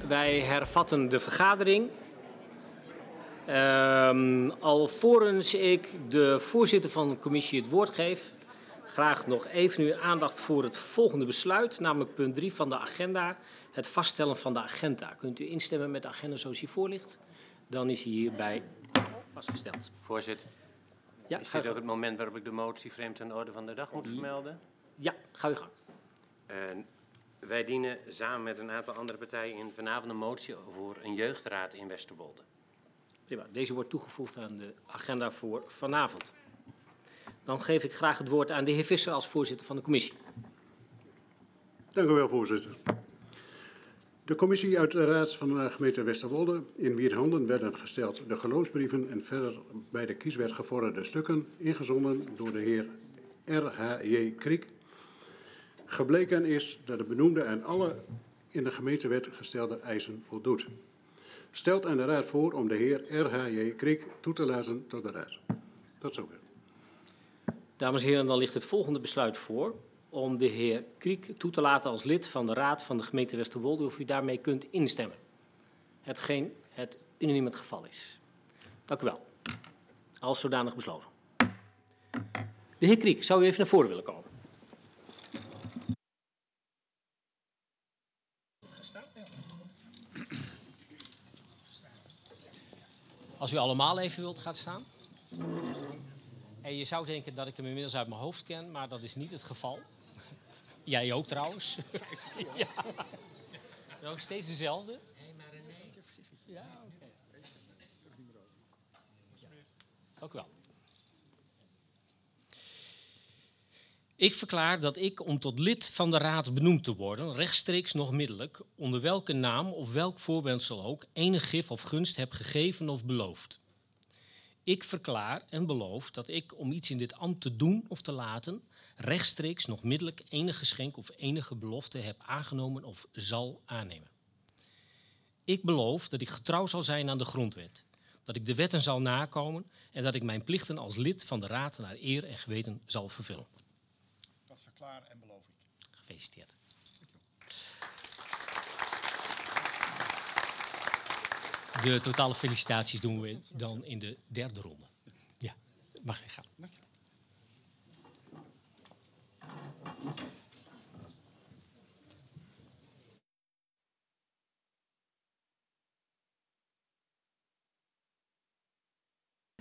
Wij hervatten de vergadering. Alvorens ik de voorzitter van de commissie het woord geef, graag nog even uw aandacht voor het volgende besluit, namelijk punt 3 van de agenda, het vaststellen van de agenda. Kunt u instemmen met de agenda zoals die voor ligt? Dan is hij hierbij vastgesteld. Voorzitter, Ja, is dit ook het moment waarop ik de motie vreemd aan de orde van de dag moet vermelden? Ja, ga uw gang. Wij dienen samen met een aantal andere partijen in vanavond een motie voor een jeugdraad in Westerwolde. Prima, deze wordt toegevoegd aan de agenda voor vanavond. Dan geef ik graag het woord aan de heer Visser als voorzitter van de commissie. Dank u wel, voorzitter. De commissie uit de Raad van de gemeente Westerwolde, in wier handen werden gesteld de geloofsbrieven en verder bij de kieswet gevorderde stukken, ingezonden door de heer R.H.J. Kriek. Gebleken is dat de benoemde aan alle in de gemeentewet gestelde eisen voldoet. Stelt aan de Raad voor om de heer R.H.J. Kriek toe te laten tot de Raad. Tot zover. Dames en heren, dan ligt het volgende besluit voor om de heer Kriek toe te laten als lid van de Raad van de gemeente Westerwolde, of u daarmee kunt instemmen. Hetgeen het unaniem het geval is. Dank u wel. Als zodanig besloten. De heer Kriek, zou u even naar voren willen komen? Als u allemaal even wilt gaan staan. En je zou denken dat ik hem inmiddels uit mijn hoofd ken, maar dat is niet het geval. Jij ook trouwens. 15 jaar. Ja. Nog steeds dezelfde? Nee, maar nee. Ja, oké. Dank u wel. Ik verklaar dat ik, om tot lid van de Raad benoemd te worden, rechtstreeks nog middelijk, onder welke naam of welk voorwendsel ook, enig gif of gunst heb gegeven of beloofd. Ik verklaar en beloof dat ik, om iets in dit ambt te doen of te laten, rechtstreeks nog middelijk enig geschenk of enige belofte heb aangenomen of zal aannemen. Ik beloof dat ik getrouw zal zijn aan de grondwet, dat ik de wetten zal nakomen en dat ik mijn plichten als lid van de Raad naar eer en geweten zal vervullen. Dat verklaar en beloof ik. Gefeliciteerd. De totale felicitaties doen we dan in de derde ronde. Ja, mag je gaan.